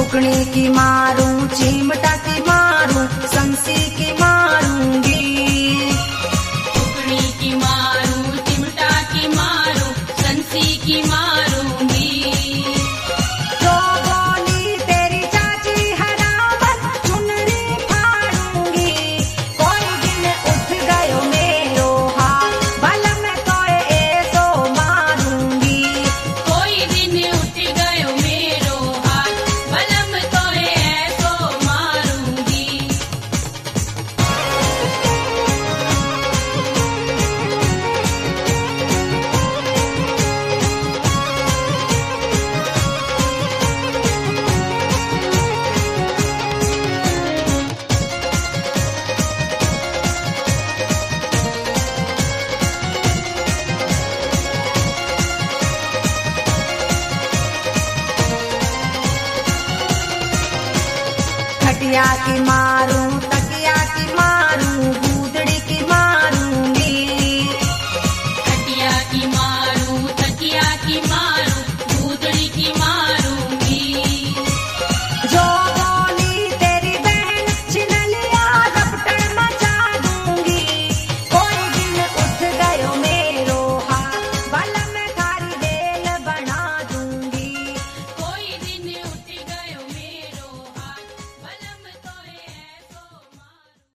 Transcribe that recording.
फुकनी की मारूं, चिमटा की मारूं, संसी की मारूंगी। फुकनी की मारूं, चिमटा की मारूं, संसी की मारूंगी। जो बोली तेरी चाची हरामत, चुनरी फाड़ूंगी। कोई दिन उठ गयो मेरो हाथ, भला मैं तोए ऐसो मारूंगी। कोई दिन उठ गयो मेरो हाथ, भला मैं तोए ऐसो मारूंगी। खटिया की माँ